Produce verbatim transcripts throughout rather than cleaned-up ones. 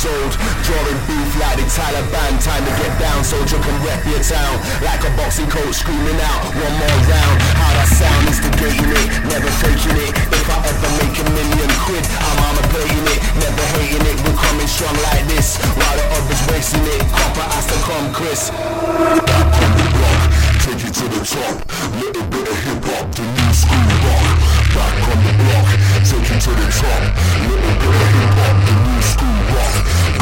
years old, drawing beef like the Taliban. Time to get down, soldier can rep your town. Like a boxing coach screaming out, one more round. How that sound, instigating it, never faking it. If I ever make a million quid, I'm armor playing it, never hating it. We're coming strong like this, while the others wasting it. Copper has to come, Chris. Back on the block, take you to the top. Little bit of hip hop, the new school rock. Back on the block, take you to the top. Little bit of hip hop, the new school rock.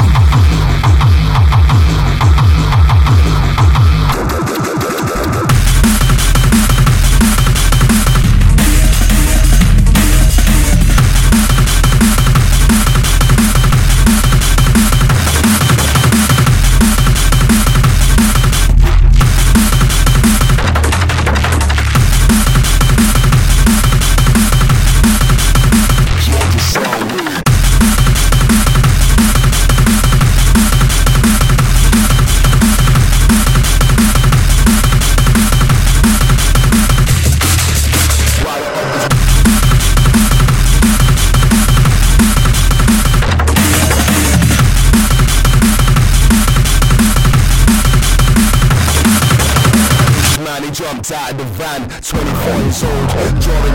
Jumped out of the van, twenty-four years old, drawing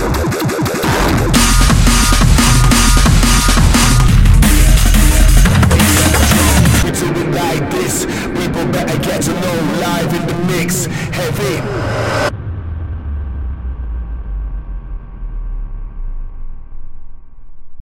we do it like this, people better get to know, live in the mix, heavy.